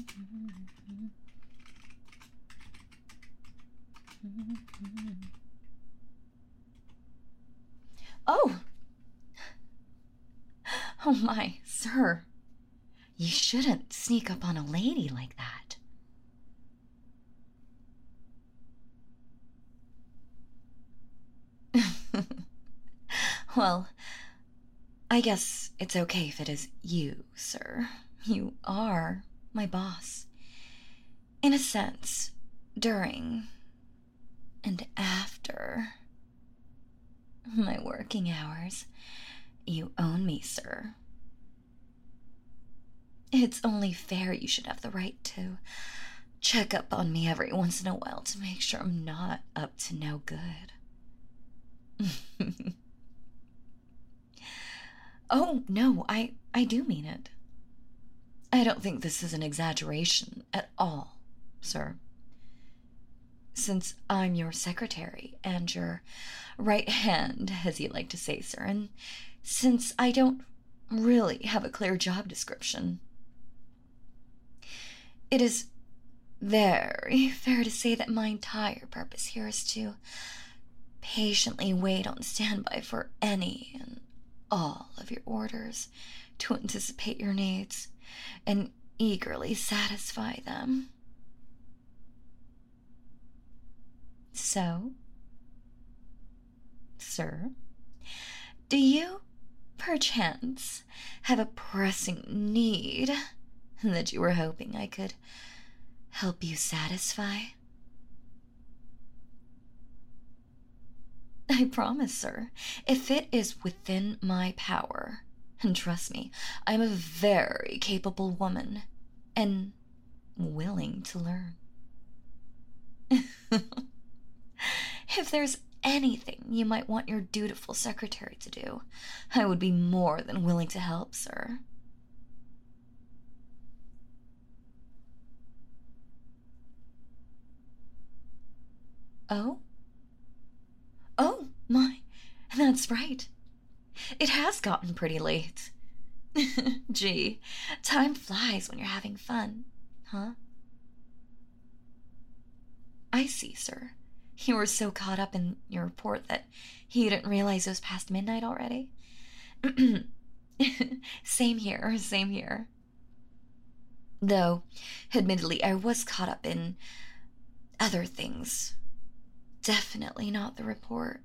Oh! Oh my, sir. You shouldn't sneak up on a lady like that. Well, I guess it's okay if it is you, sir. You are my boss. In a sense, during and after my working hours, you own me, sir. It's only fair you should have the right to check up on me every once in a while to make sure I'm not up to no good. Oh, no, I do mean it. I don't think this is an exaggeration at all, sir. Since I'm your secretary and your right hand, as you like to say, sir, and since I don't really have a clear job description, it is very fair to say that my entire purpose here is to patiently wait on standby for any and all of your orders, to anticipate your needs, and eagerly satisfy them. So, sir, do you, perchance, have a pressing need that you were hoping I could help you satisfy? I promise, sir, if it is within my power, and trust me, I'm a very capable woman, and willing to learn. If there's anything you might want your dutiful secretary to do, I would be more than willing to help, sir. Oh? Oh, my, that's right. It has gotten pretty late. Gee, time flies when you're having fun, huh? I see, sir. You were so caught up in your report that you didn't realize it was past midnight already. Same here, same here. Though, admittedly, I was caught up in other things. Definitely not the report.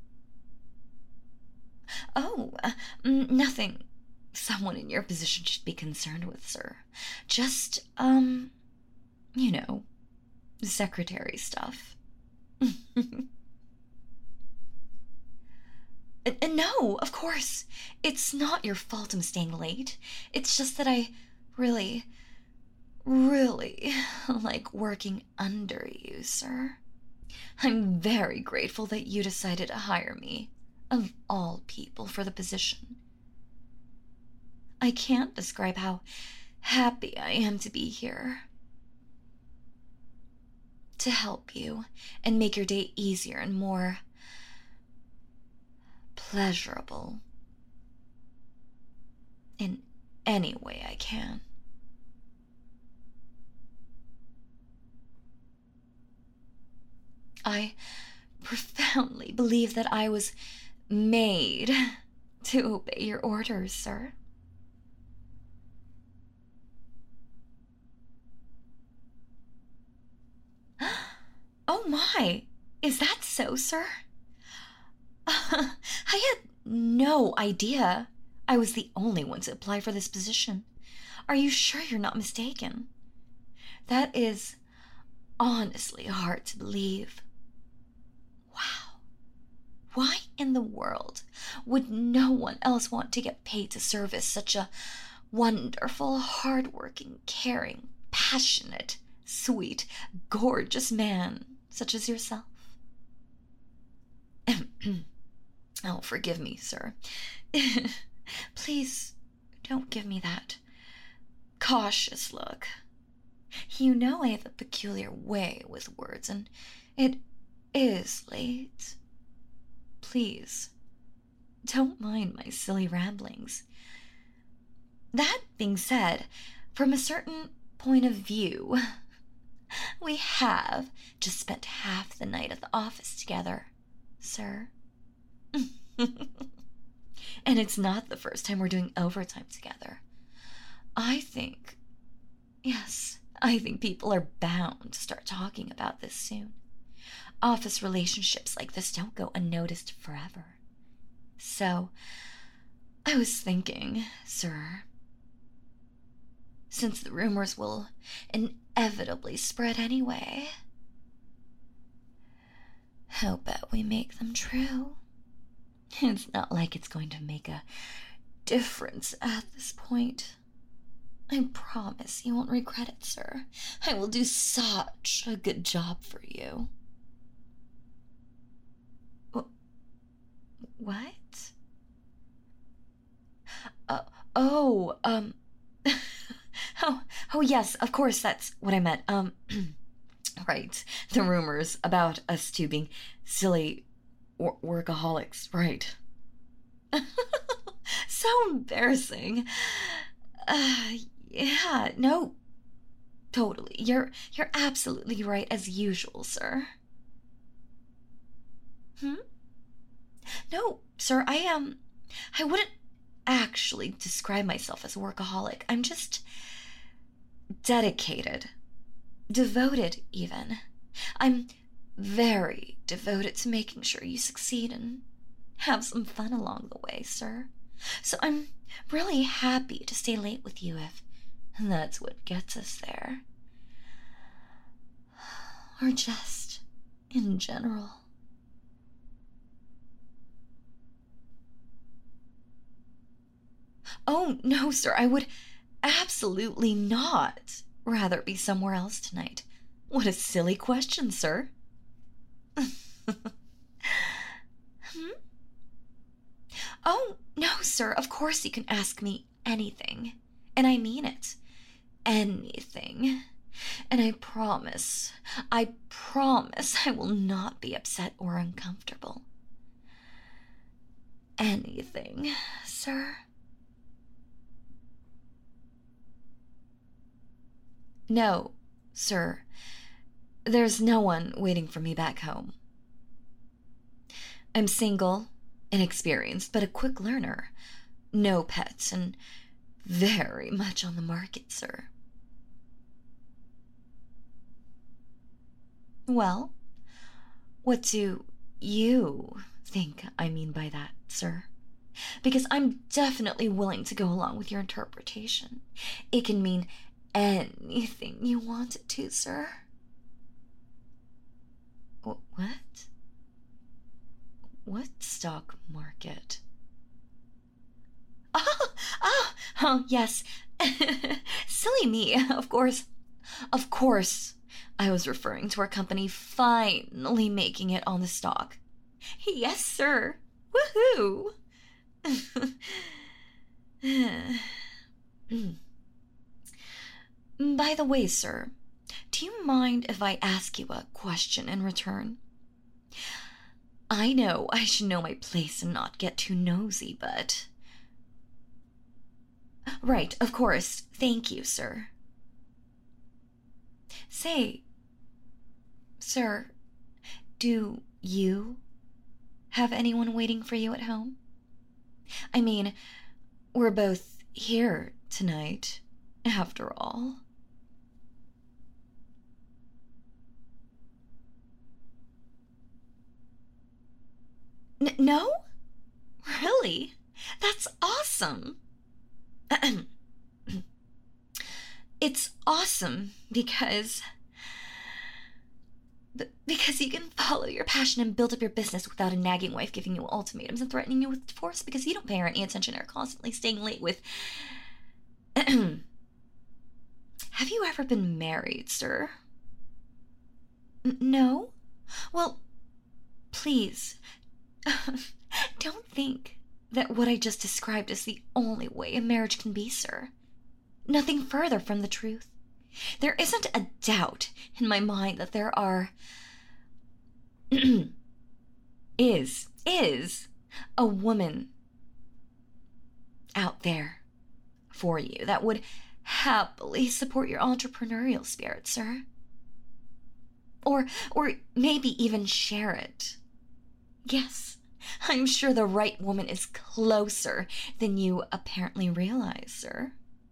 Oh, nothing someone in your position should be concerned with, sir. Just, you know, secretary stuff. No, of course. It's not your fault I'm staying late. It's just that I really, really like working under you, sir. I'm very grateful that you decided to hire me, of all people, for the position. I can't describe how happy I am to be here. To help you and make your day easier and more pleasurable in any way I can. I profoundly believe that I was made to obey your orders, sir. Oh my! Is that so, sir? I had no idea I was the only one to apply for this position. Are you sure you're not mistaken? That is honestly hard to believe. Wow. Why in the world would no one else want to get paid to service such a wonderful, hard-working, caring, passionate, sweet, gorgeous man such as yourself? Oh, forgive me, sir. Please don't give me that cautious look. You know I have a peculiar way with words, and it is late. Please, don't mind my silly ramblings. That being said, from a certain point of view, we have just spent half the night at the office together, sir. And it's not the first time we're doing overtime together. Yes, I think people are bound to start talking about this soon. Office relationships like this don't go unnoticed forever. So, I was thinking, sir, since the rumors will inevitably spread anyway, how about we make them true? It's not like it's going to make a difference at this point. I promise you won't regret it, sir. I will do such a good job for you. What? Oh, oh, yes, of course, that's what I meant. Right. The rumors about us two being silly workaholics, right. So embarrassing. Yeah, no, totally. You're absolutely right as usual, sir. No, sir, I wouldn't actually describe myself as a workaholic. I'm just dedicated. Devoted, even. I'm very devoted to making sure you succeed and have some fun along the way, sir. So I'm really happy to stay late with you if that's what gets us there. Or just in general. Oh, no, sir, I would absolutely not rather be somewhere else tonight. What a silly question, sir. Oh, no, sir, of course you can ask me anything. And I mean it. Anything. And I promise I will not be upset or uncomfortable. Anything, sir. No, sir. There's no one waiting for me back home. I'm single, inexperienced, but a quick learner. No pets, and very much on the market, sir. Well, what do you think I mean by that, sir? Because I'm definitely willing to go along with your interpretation. It can mean anything you want it to, sir. What? What stock market? Oh, yes. Silly me, of course. Of course, I was referring to our company finally making it on the stock. Yes, sir. Woohoo! By the way, sir, do you mind if I ask you a question in return? I know I should know my place and not get too nosy, but... Right, of course. Thank you, sir. Say, sir, do you have anyone waiting for you at home? I mean, we're both here tonight, after all. No? Really? That's awesome. It's awesome because you can follow your passion and build up your business without a nagging wife giving you ultimatums and threatening you with divorce because you don't pay her any attention and are constantly staying late with... Have you ever been married, sir? No? Well, please, don't think that what I just described is the only way a marriage can be, sir. Nothing further from the truth. There isn't a doubt in my mind that there are... is a woman out there for you that would happily support your entrepreneurial spirit, sir. Or maybe even share it. Yes, I'm sure the right woman is closer than you apparently realize, sir.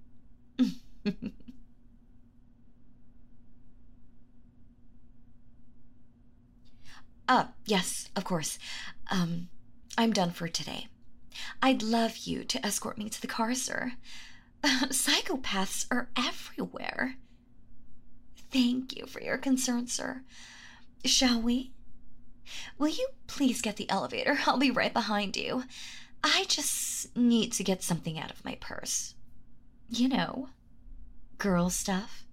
Yes, of course. I'm done for today. I'd love you to escort me to the car, sir. Psychopaths are everywhere. Thank you for your concern, sir. Shall we? Will you please get the elevator? I'll be right behind you. I just need to get something out of my purse. You know, girl stuff.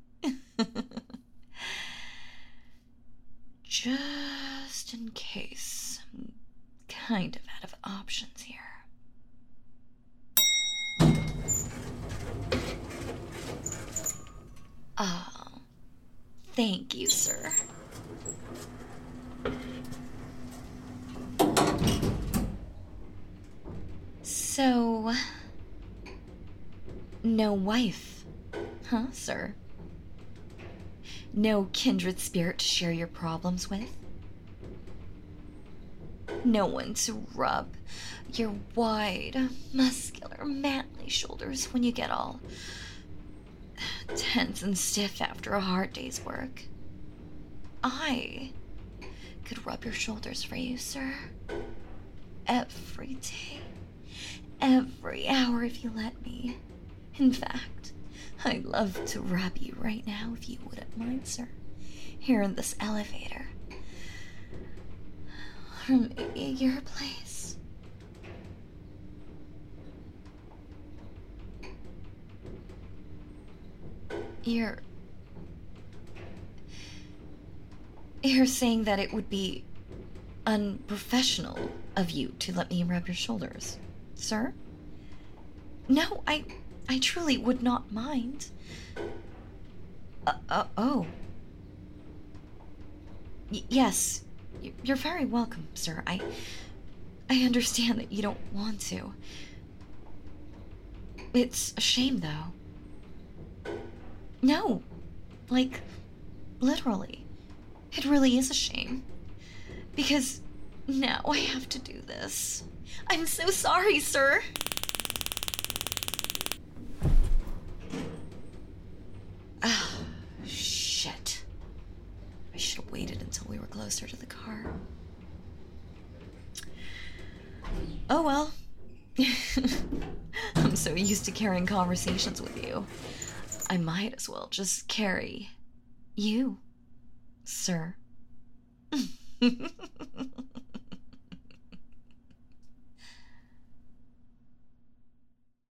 Just in case. I'm kind of out of options here. Oh, thank you, sir. So, no wife, huh, sir? No kindred spirit to share your problems with? No one to rub your wide, muscular, manly shoulders when you get all tense and stiff after a hard day's work? I could rub your shoulders for you, sir. Every day. Every hour if you let me. In fact, I'd love to rub you right now if you wouldn't mind, sir. Here in this elevator. Or maybe your place. You're saying that it would be unprofessional of you to let me rub your shoulders, sir? No, I truly would not mind. Oh. Yes, you're very welcome, sir. I understand that you don't want to. It's a shame, though. No, like, literally. It really is a shame. Because now I have to do this. I'm so sorry, sir. Ah, shit. I should have waited until we were closer to the car. Oh well. I'm so used to carrying conversations with you. I might as well just carry you, sir.